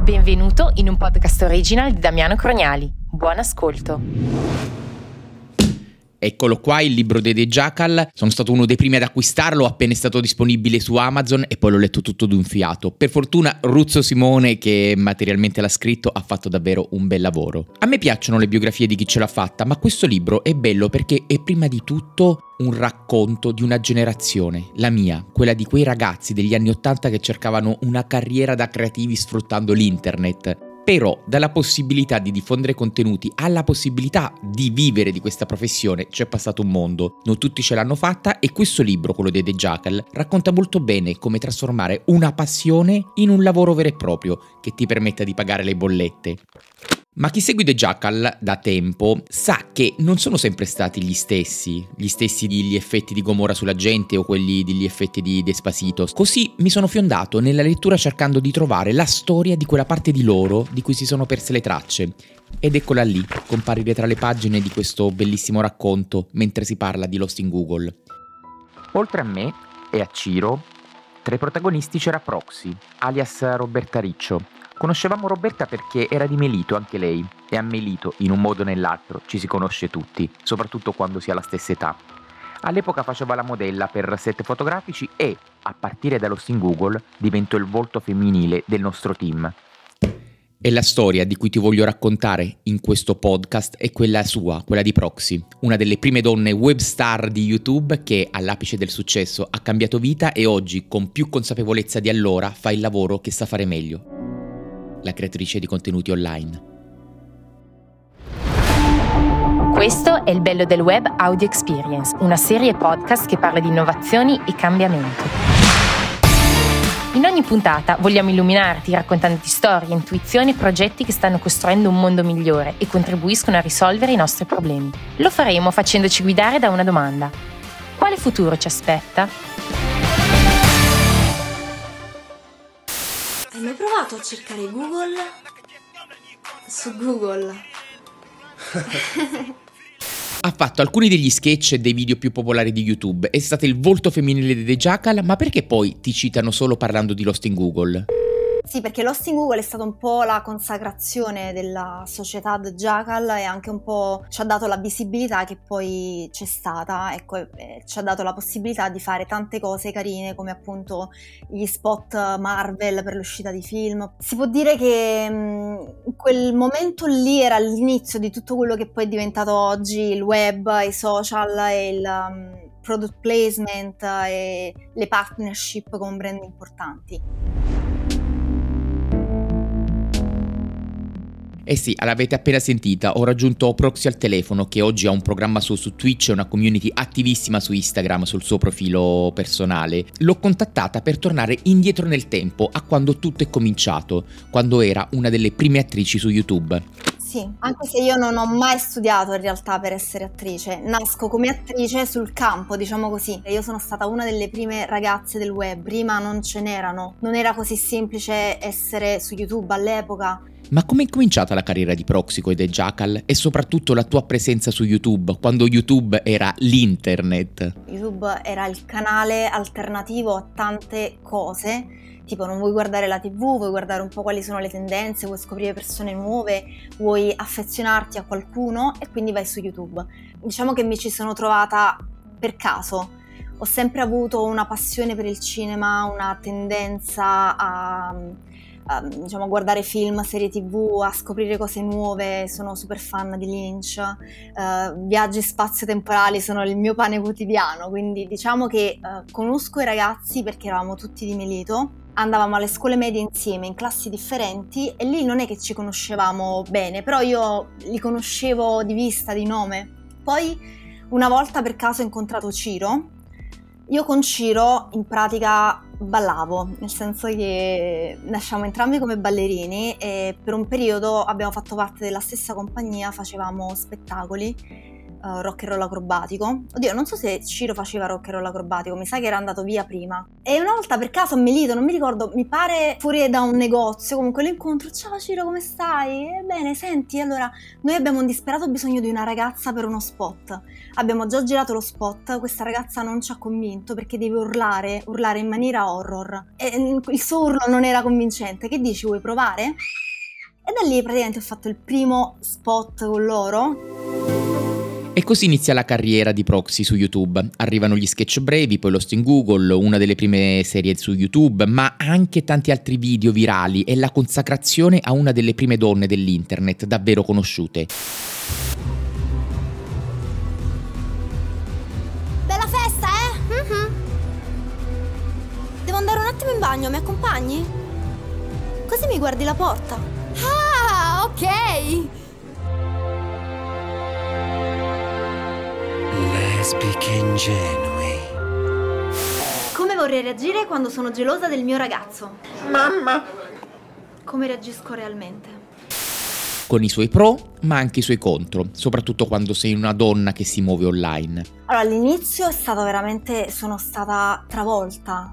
Benvenuto in un podcast original di Damiano Croniali. Buon ascolto. Eccolo qua, il libro dei The Jackal. Sono stato uno dei primi ad acquistarlo appena è stato disponibile su Amazon e poi l'ho letto tutto d'un fiato. Per fortuna Ruzzo Simone, che materialmente l'ha scritto, ha fatto davvero un bel lavoro. A me piacciono le biografie di chi ce l'ha fatta, ma questo libro è bello perché è prima di tutto un racconto di una generazione, la mia, quella di quei ragazzi degli anni '80 che cercavano una carriera da creativi sfruttando l'internet. Però dalla possibilità di diffondere contenuti alla possibilità di vivere di questa professione c'è passato un mondo. Non tutti ce l'hanno fatta e questo libro, quello dei The Jackal, racconta molto bene come trasformare una passione in un lavoro vero e proprio che ti permetta di pagare le bollette. Ma chi segue The Jackal da tempo sa che non sono sempre stati gli stessi degli effetti di Gomorra sulla gente o quelli degli effetti di Despacito. Così mi sono fiondato nella lettura cercando di trovare la storia di quella parte di loro di cui si sono perse le tracce. Ed eccola lì, comparire tra le pagine di questo bellissimo racconto mentre si parla di Lost in Google. Oltre a me e a Ciro, tra i protagonisti c'era Proxy, alias Roberta Riccio. Conoscevamo Roberta perché era di Melito anche lei, e a Melito, in un modo o nell'altro, ci si conosce tutti, soprattutto quando si ha la stessa età. All'epoca faceva la modella per set fotografici e, a partire da Lost in Google, diventò il volto femminile del nostro team. E la storia di cui ti voglio raccontare in questo podcast è quella sua, quella di Proxy, una delle prime donne web star di YouTube che all'apice del successo ha cambiato vita e oggi, con più consapevolezza di allora, fa il lavoro che sa fare meglio. La creatrice di contenuti online. Questo è Il bello del web Audio Experience, una serie podcast che parla di innovazioni e cambiamento. In ogni puntata vogliamo illuminarti raccontandoti storie, intuizioni e progetti che stanno costruendo un mondo migliore e contribuiscono a risolvere i nostri problemi. Lo faremo facendoci guidare da una domanda: quale futuro ci aspetta? Hai mai provato a cercare Google su Google? Ha fatto alcuni degli sketch e dei video più popolari di YouTube, è stato il volto femminile di The Jackal, ma perché poi ti citano solo parlando di Lost in Google? Sì, perché Lost in Google è stata un po' la consacrazione della società The Jackal e anche un po' ci ha dato la visibilità che poi c'è stata, ecco, ci ha dato la possibilità di fare tante cose carine come appunto gli spot Marvel per l'uscita di film. Si può dire che in quel momento lì era l'inizio di tutto quello che poi è diventato oggi il web, i social e il product placement e le partnership con brand importanti. Eh sì, l'avete appena sentita, ho raggiunto Proxy al telefono che oggi ha un programma su Twitch e una community attivissima su Instagram sul suo profilo personale. L'ho contattata per tornare indietro nel tempo a quando tutto è cominciato, quando era una delle prime attrici su YouTube. Sì, anche se io non ho mai studiato in realtà per essere attrice, nasco come attrice sul campo, diciamo così. Io sono stata una delle prime ragazze del web, prima non ce n'erano, non era così semplice essere su YouTube all'epoca. Ma come è cominciata la carriera di Proxy con The Jackal e soprattutto la tua presenza su YouTube, quando YouTube era l'internet? YouTube era il canale alternativo a tante cose, tipo non vuoi guardare la TV, vuoi guardare un po' quali sono le tendenze, vuoi scoprire persone nuove, vuoi affezionarti a qualcuno e quindi vai su YouTube. Diciamo che mi ci sono trovata per caso. Ho sempre avuto una passione per il cinema, una tendenza a guardare film, serie TV, a scoprire cose nuove, sono super fan di Lynch, viaggi spazio-temporali sono il mio pane quotidiano, quindi diciamo che conosco i ragazzi perché eravamo tutti di Melito, andavamo alle scuole medie insieme in classi differenti e lì non è che ci conoscevamo bene, però io li conoscevo di vista, di nome. Poi una volta per caso ho incontrato Ciro. Io con Ciro in pratica ballavo, nel senso che nasciamo entrambi come ballerini e per un periodo abbiamo fatto parte della stessa compagnia, facevamo spettacoli rock and roll acrobatico. Oddio, non so se Ciro faceva rock and roll acrobatico, mi sa che era andato via prima. E una volta per caso a Melito, non mi ricordo, mi pare fuori da un negozio, comunque l'incontro, ciao Ciro, come stai? Ebbene, senti, allora, noi abbiamo un disperato bisogno di una ragazza per uno spot. Abbiamo già girato lo spot, questa ragazza non ci ha convinto perché deve urlare in maniera horror. E il suo urlo non era convincente. Che dici, vuoi provare? E da lì praticamente ho fatto il primo spot con loro. E così inizia la carriera di Proxy su YouTube. Arrivano gli sketch brevi, poi Lost in Google, una delle prime serie su YouTube, ma anche tanti altri video virali e la consacrazione a una delle prime donne dell'internet davvero conosciute. Bella festa, eh? Devo andare un attimo in bagno, mi accompagni? Così mi guardi la porta. Ah, ok! Lesbiche ingenui. Come vorrei reagire quando sono gelosa del mio ragazzo? Mamma! Come reagisco realmente? Con i suoi pro, ma anche i suoi contro, soprattutto quando sei una donna che si muove online. Allora, all'inizio sono stata travolta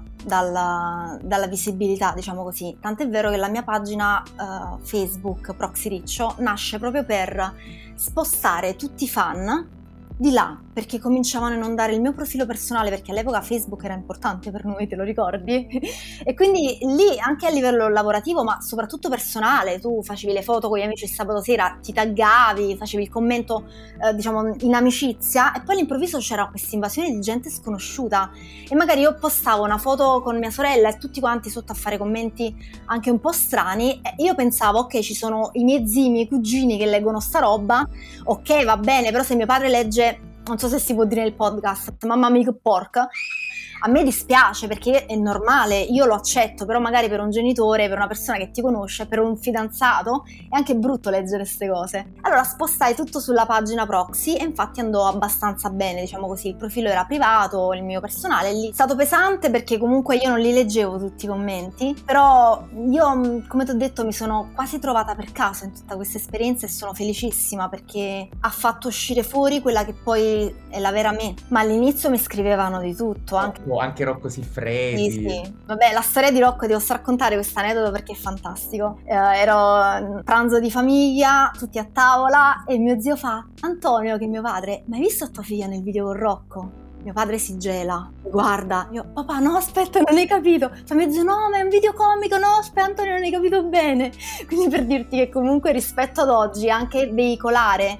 dalla visibilità, diciamo così. Tant'è vero che la mia pagina Facebook Proxy Riccio nasce proprio per spostare tutti i fan di là, perché cominciavano a inondare il mio profilo personale, perché all'epoca Facebook era importante per noi, te lo ricordi? E quindi lì, anche a livello lavorativo, ma soprattutto personale, tu facevi le foto con gli amici il sabato sera, ti taggavi, facevi il commento, diciamo, in amicizia, e poi all'improvviso c'era questa invasione di gente sconosciuta, e magari io postavo una foto con mia sorella e tutti quanti sotto a fare commenti anche un po' strani, e io pensavo, ok, ci sono i miei zii, i miei cugini che leggono sta roba, ok, va bene, però se mio padre legge, non so se si può dire nel podcast, mamma mia che porca, a me dispiace perché è normale, io lo accetto, però magari per un genitore, per una persona che ti conosce, per un fidanzato è anche brutto leggere queste cose. Allora spostai tutto sulla pagina Proxy e infatti andò abbastanza bene, diciamo così, il profilo era privato, il mio personale, lì è stato pesante perché comunque io non li leggevo tutti i commenti, però io, come ti ho detto, mi sono quasi trovata per caso in tutta questa esperienza e sono felicissima perché ha fatto uscire fuori quella che poi è la vera me, ma all'inizio mi scrivevano di tutto, Anche Rocco Siffredi. Sì. Vabbè, la storia di Rocco, devo raccontare questo aneddoto perché è fantastico. Ero in pranzo di famiglia, tutti a tavola, e mio zio fa: Antonio, che è mio padre, ma hai visto tua figlia nel video con Rocco? Mio padre si gela, mi guarda, io: papà, no, aspetta, non hai capito. Fa mezzo: no, ma è un video comico, no, aspetta, Antonio, non hai capito bene. Quindi per dirti che comunque rispetto ad oggi anche veicolare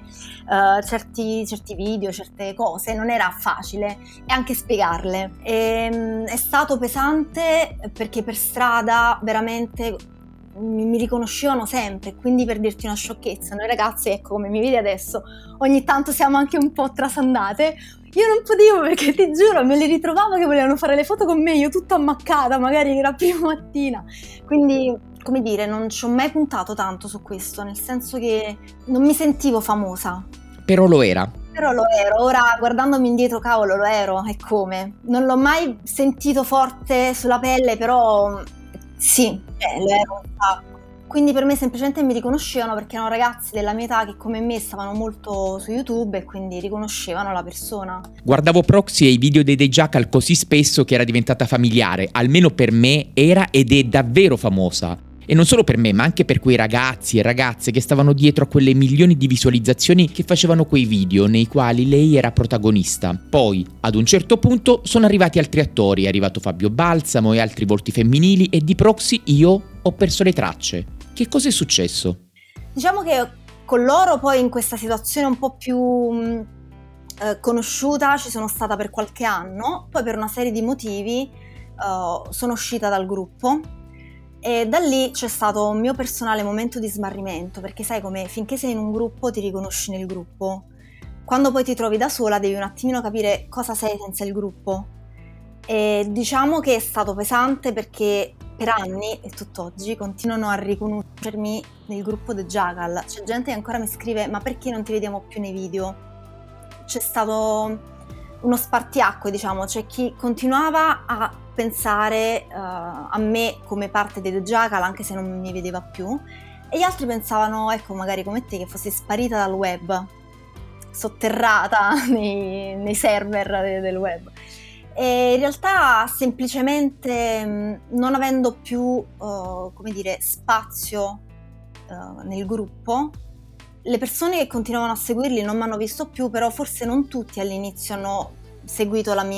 certi video, certe cose non era facile, e anche spiegarle. È stato pesante perché per strada veramente mi riconoscevano sempre, quindi per dirti una sciocchezza, noi ragazzi, ecco, come mi vedi adesso, ogni tanto siamo anche un po' trasandate. Io non potevo perché ti giuro me li ritrovavo che volevano fare le foto con me, io tutta ammaccata, magari era prima mattina, quindi come dire, non ci ho mai puntato tanto su questo, nel senso che non mi sentivo famosa. Però lo era. Però lo ero, ora guardandomi indietro, cavolo, lo ero, e come? Non l'ho mai sentito forte sulla pelle, però sì, lo ero un sacco. Quindi per me semplicemente mi riconoscevano perché erano ragazzi della mia età che come me stavano molto su YouTube e quindi riconoscevano la persona. Guardavo Proxy e i video dei The Jackal così spesso che era diventata familiare, almeno per me era ed è davvero famosa. E non solo per me, ma anche per quei ragazzi e ragazze che stavano dietro a quelle milioni di visualizzazioni che facevano quei video nei quali lei era protagonista. Poi, ad un certo punto, sono arrivati altri attori, è arrivato Fabio Balsamo e altri volti femminili e di Proxy io ho perso le tracce. Che cosa è successo? Diciamo che con loro poi in questa situazione un po' più conosciuta ci sono stata per qualche anno, poi per una serie di motivi sono uscita dal gruppo. E da lì c'è stato un mio personale momento di smarrimento, perché sai come, finché sei in un gruppo ti riconosci nel gruppo, quando poi ti trovi da sola devi un attimino capire cosa sei senza il gruppo. E diciamo che è stato pesante perché per anni e tutt'oggi continuano a riconoscermi nel gruppo The Jackal. C'è gente che ancora mi scrive: ma perché non ti vediamo più nei video? C'è stato uno spartiacque, diciamo, c'è chi continuava a pensare a me come parte dei The Jackal anche se non mi vedeva più, e gli altri pensavano, ecco, magari come te, che fossi sparita dal web. sotterrata nei server del web. E in realtà semplicemente non avendo più spazio nel gruppo, le persone che continuavano a seguirli non mi hanno visto più, però forse non tutti all'inizio hanno seguito il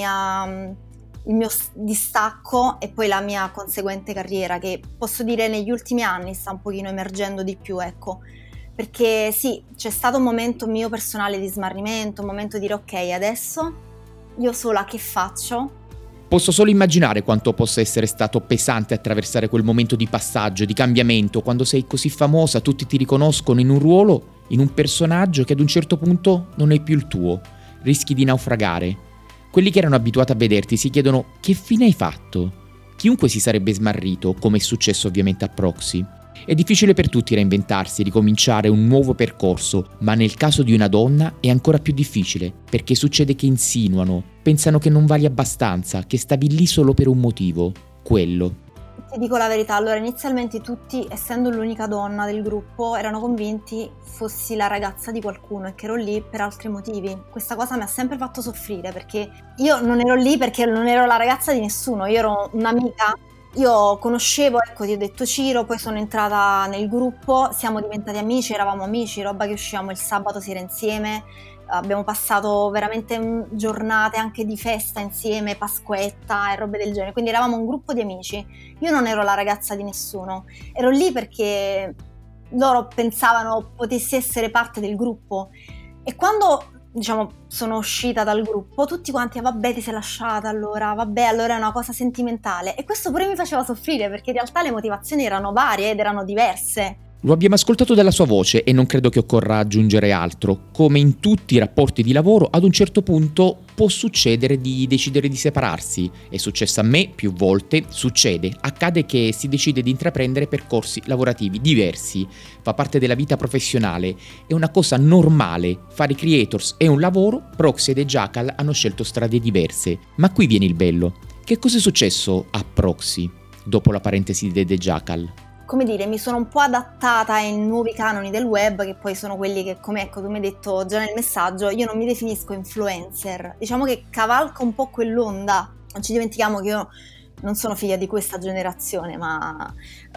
mio distacco e poi la mia conseguente carriera, che posso dire negli ultimi anni sta un pochino emergendo di più, ecco. Perché sì, c'è stato un momento mio personale di smarrimento, un momento di dire ok, adesso io sola che faccio? Posso solo immaginare quanto possa essere stato pesante attraversare quel momento di passaggio, di cambiamento, quando sei così famosa, tutti ti riconoscono in un ruolo, in un personaggio che ad un certo punto non è più il tuo, rischi di naufragare. Quelli che erano abituati a vederti si chiedono che fine hai fatto? Chiunque si sarebbe smarrito, come è successo ovviamente a Proxy. È difficile per tutti reinventarsi, ricominciare un nuovo percorso, ma nel caso di una donna è ancora più difficile, perché succede che insinuano, pensano che non vali abbastanza, che stavi lì solo per un motivo, quello. Ti dico la verità, allora inizialmente tutti, essendo l'unica donna del gruppo, erano convinti fossi la ragazza di qualcuno e che ero lì per altri motivi. Questa cosa mi ha sempre fatto soffrire, perché io non ero lì perché non ero la ragazza di nessuno, io ero un'amica. Io conoscevo, ecco, ti ho detto Ciro, poi sono entrata nel gruppo, siamo diventati amici, eravamo amici, roba che uscivamo il sabato sera insieme, abbiamo passato veramente giornate anche di festa insieme, Pasquetta e robe del genere, quindi eravamo un gruppo di amici. Io non ero la ragazza di nessuno, ero lì perché loro pensavano potessi essere parte del gruppo, e quando sono uscita dal gruppo, tutti quanti, vabbè, ti sei lasciata allora, vabbè, allora è una cosa sentimentale, e questo pure mi faceva soffrire, perché in realtà le motivazioni erano varie ed erano diverse. Lo abbiamo ascoltato dalla sua voce e non credo che occorra aggiungere altro. Come in tutti i rapporti di lavoro, ad un certo punto può succedere di decidere di separarsi. È successo a me più volte, accade che si decide di intraprendere percorsi lavorativi diversi. Fa parte della vita professionale, è una cosa normale. Fare creators è un lavoro, Proxy e The Jackal hanno scelto strade diverse. Ma qui viene il bello. Che cosa è successo a Proxy dopo la parentesi di The Jackal? Come dire, mi sono un po' adattata ai nuovi canoni del web, che poi sono quelli che, come ecco, tu mi hai detto già nel messaggio, io non mi definisco influencer, diciamo che cavalco un po' quell'onda. Non ci dimentichiamo che io non sono figlia di questa generazione, ma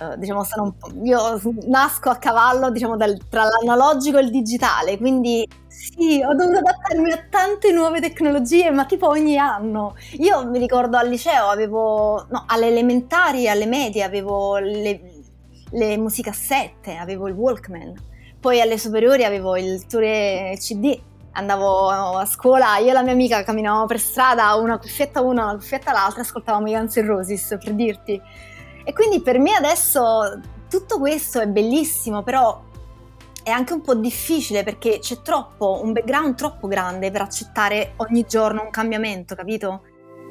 io nasco a cavallo, tra l'analogico e il digitale, quindi sì, ho dovuto adattarmi a tante nuove tecnologie, ma tipo ogni anno. Io mi ricordo al liceo alle elementari, alle medie avevo le musicassette, avevo il Walkman, poi alle superiori avevo il lettore CD, andavo a scuola, io e la mia amica camminavamo per strada, una cuffietta una cuffietta l'altra, ascoltavamo i Guns N' Roses, per dirti. E quindi per me adesso tutto questo è bellissimo, però è anche un po' difficile, perché c'è un background troppo grande per accettare ogni giorno un cambiamento, capito?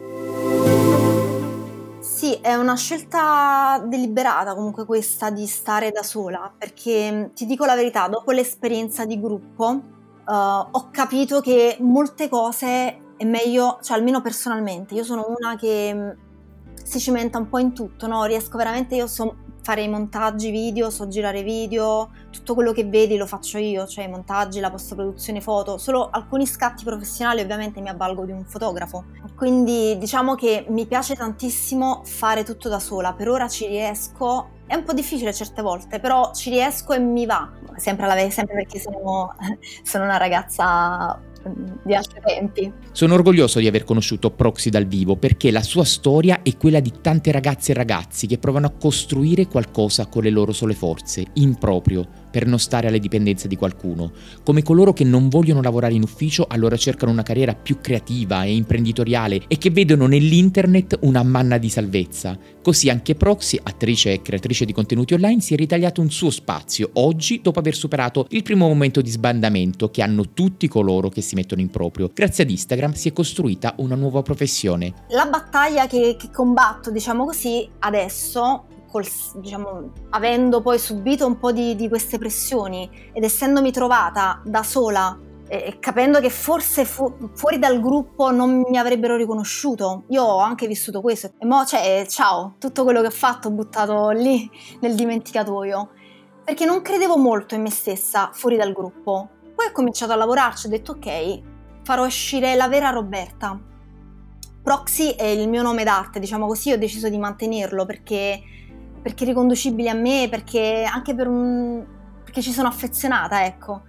Sì, è una scelta deliberata comunque questa di stare da sola, perché ti dico la verità, dopo l'esperienza di gruppo ho capito che molte cose è meglio, cioè almeno personalmente, io sono una che si cimenta un po' in tutto, no? Riesco veramente, io so fare i montaggi video, so girare video, tutto quello che vedi lo faccio io, cioè i montaggi, la post-produzione foto, solo alcuni scatti professionali ovviamente mi avvalgo di un fotografo, quindi diciamo che mi piace tantissimo fare tutto da sola, per ora ci riesco, è un po' difficile certe volte, però ci riesco e mi va, sempre perché sono una ragazza di altri tempi. Sono orgoglioso di aver conosciuto Proxy dal vivo, perché la sua storia è quella di tante ragazze e ragazzi che provano a costruire qualcosa con le loro sole forze, in proprio, per non stare alle dipendenze di qualcuno. Come coloro che non vogliono lavorare in ufficio, allora cercano una carriera più creativa e imprenditoriale e che vedono nell'internet una manna di salvezza. Così anche Proxy, attrice e creatrice di contenuti online, si è ritagliato un suo spazio oggi, dopo aver superato il primo momento di sbandamento che hanno tutti coloro che si mettono in proprio. Grazie ad Instagram si è costruita una nuova professione. La battaglia che combatto, diciamo così, adesso, avendo poi subito un po' di queste pressioni ed essendomi trovata da sola e capendo che forse fuori dal gruppo non mi avrebbero riconosciuto, io ho anche vissuto questo e mo' ciao, tutto quello che ho fatto ho buttato lì nel dimenticatoio, perché non credevo molto in me stessa fuori dal gruppo. Poi ho cominciato a lavorarci, ho detto ok, farò uscire la vera Roberta. Proxy è il mio nome d'arte, diciamo così, ho deciso di mantenerlo perché è riconducibile a me, perché anche perché ci sono affezionata, ecco.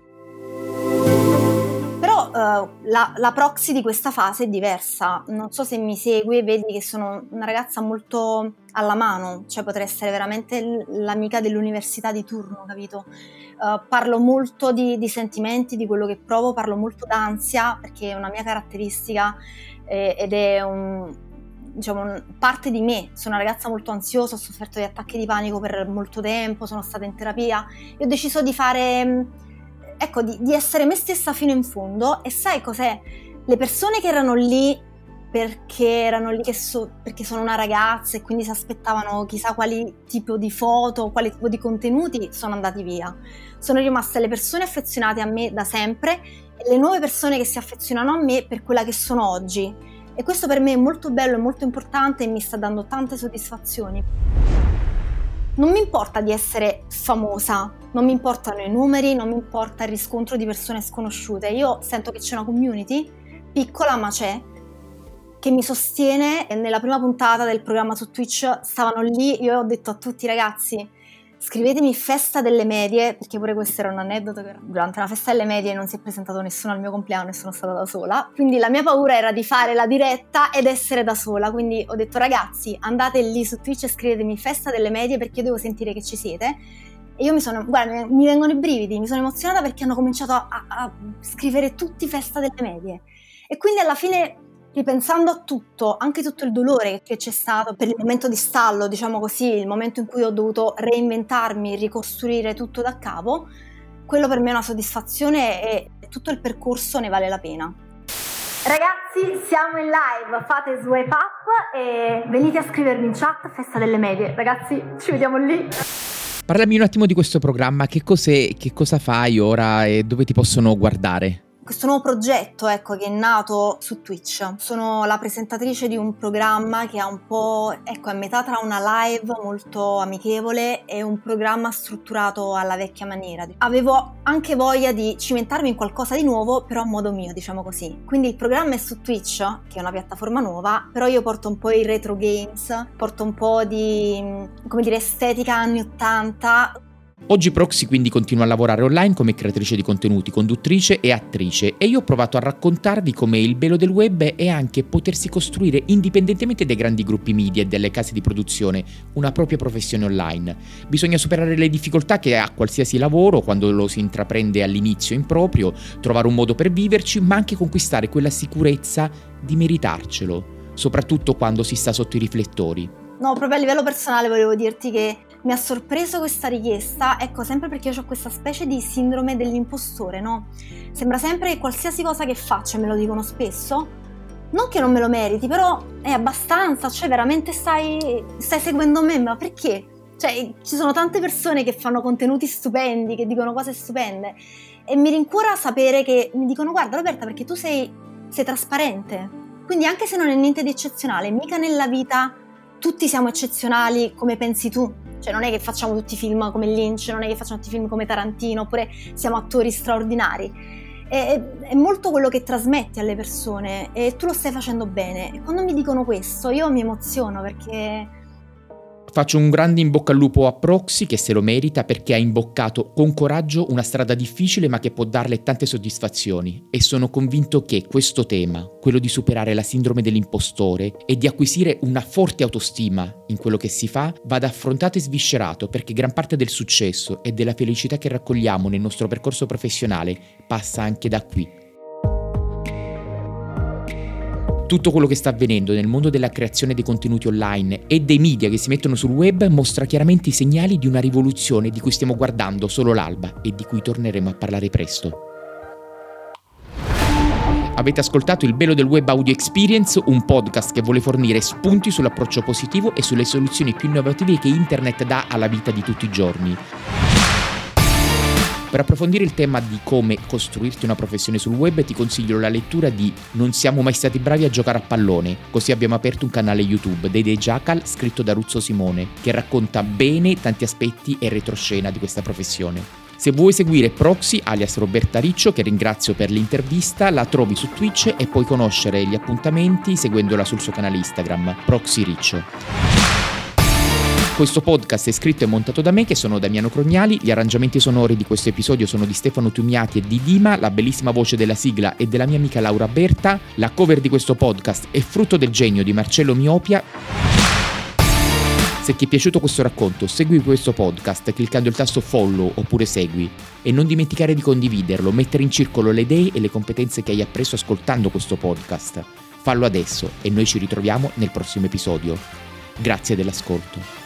Però la Proxy di questa fase è diversa, non so se mi segui, vedi che sono una ragazza molto alla mano, cioè potrei essere veramente l'amica dell'università di turno, capito? Parlo molto di sentimenti, di quello che provo, parlo molto d'ansia, perché è una mia caratteristica ed è parte di me. Sono una ragazza molto ansiosa, ho sofferto di attacchi di panico per molto tempo, sono stata in terapia e ho deciso di fare, di essere me stessa fino in fondo. E sai cos'è? Le persone che erano lì perché sono una ragazza e quindi si aspettavano chissà quali tipo di foto, quale tipo di contenuti, sono andati via. Sono rimaste le persone affezionate a me da sempre e le nuove persone che si affezionano a me per quella che sono oggi. E questo per me è molto bello e molto importante e mi sta dando tante soddisfazioni. Non mi importa di essere famosa, non mi importano i numeri, non mi importa il riscontro di persone sconosciute. Io sento che c'è una community, piccola ma c'è, che mi sostiene. E nella prima puntata del programma su Twitch stavano lì, io ho detto a tutti: ragazzi, scrivetemi festa delle medie, perché pure questo era un aneddoto, che durante una festa delle medie non si è presentato nessuno al mio compleanno e sono stata da sola, quindi la mia paura era di fare la diretta ed essere da sola, quindi ho detto: ragazzi, andate lì su Twitch e scrivetemi festa delle medie, perché io devo sentire che ci siete. E io mi vengono i brividi, mi sono emozionata perché hanno cominciato a scrivere tutti festa delle medie. E quindi alla fine, ripensando a tutto, anche tutto il dolore che c'è stato per il momento di stallo, diciamo così, il momento in cui ho dovuto reinventarmi, ricostruire tutto da capo, quello per me è una soddisfazione e tutto il percorso ne vale la pena. Ragazzi, siamo in live, fate swipe up e venite a scrivermi in chat festa delle medie. Ragazzi, ci vediamo lì. Parlami un attimo di questo programma, che cosa fai ora e dove ti possono guardare? Questo nuovo progetto, che è nato su Twitch. Sono la presentatrice di un programma che ha un po', è metà tra una live molto amichevole e un programma strutturato alla vecchia maniera. Avevo anche voglia di cimentarmi in qualcosa di nuovo, però a modo mio, diciamo così. Quindi il programma è su Twitch, che è una piattaforma nuova, però io porto un po' i retro games, porto un po' di, estetica anni 80. Oggi Proxy quindi continua a lavorare online come creatrice di contenuti, conduttrice e attrice, e io ho provato a raccontarvi come il bello del web è anche potersi costruire, indipendentemente dai grandi gruppi media e dalle case di produzione, una propria professione online. Bisogna superare le difficoltà che ha qualsiasi lavoro quando lo si intraprende all'inizio in proprio, trovare un modo per viverci, ma anche conquistare quella sicurezza di meritarcelo, soprattutto quando si sta sotto i riflettori. No, proprio a livello personale volevo dirti che mi ha sorpreso questa richiesta, sempre perché io ho questa specie di sindrome dell'impostore, no? Sembra sempre che qualsiasi cosa che faccio, me lo dicono spesso, non che non me lo meriti, però è abbastanza, cioè veramente stai seguendo me, ma perché? Cioè, ci sono tante persone che fanno contenuti stupendi, che dicono cose stupende, e mi rincuora sapere che mi dicono: guarda Roberta, perché tu sei trasparente, quindi anche se non è niente di eccezionale, mica nella vita tutti siamo eccezionali come pensi tu. Cioè non è che facciamo tutti film come Lynch, non è che facciamo tutti film come Tarantino, oppure siamo attori straordinari. È molto quello che trasmetti alle persone e tu lo stai facendo bene. E quando mi dicono questo io mi emoziono, perché Faccio un grande in bocca al lupo a Proxy, che se lo merita, perché ha imboccato con coraggio una strada difficile ma che può darle tante soddisfazioni, e sono convinto che questo tema, quello di superare la sindrome dell'impostore e di acquisire una forte autostima in quello che si fa, vada affrontato e sviscerato, perché gran parte del successo e della felicità che raccogliamo nel nostro percorso professionale passa anche da qui. Tutto quello che sta avvenendo nel mondo della creazione dei contenuti online e dei media che si mettono sul web mostra chiaramente i segnali di una rivoluzione di cui stiamo guardando solo l'alba e di cui torneremo a parlare presto. Avete ascoltato Il Bello del Web Audio Experience, un podcast che vuole fornire spunti sull'approccio positivo e sulle soluzioni più innovative che internet dà alla vita di tutti i giorni. Per approfondire il tema di come costruirti una professione sul web ti consiglio la lettura di Non siamo mai stati bravi a giocare a pallone, così abbiamo aperto un canale YouTube dei The Jackal scritto da Ruzzo Simone, che racconta bene tanti aspetti e retroscena di questa professione. Se vuoi seguire Proxy, alias Roberta Riccio, che ringrazio per l'intervista, la trovi su Twitch e puoi conoscere gli appuntamenti seguendola sul suo canale Instagram, Proxy Riccio. Questo podcast è scritto e montato da me, che sono Damiano Crognali. Gli arrangiamenti sonori di questo episodio sono di Stefano Tumiati e di Dima, la bellissima voce della sigla è della mia amica Laura Berta. La cover di questo podcast è frutto del genio di Marcello Miopia. Se ti è piaciuto questo racconto, segui questo podcast cliccando il tasto follow oppure segui e non dimenticare di condividerlo, mettere in circolo le idee e le competenze che hai appreso ascoltando questo podcast. Fallo adesso e noi ci ritroviamo nel prossimo episodio. Grazie dell'ascolto.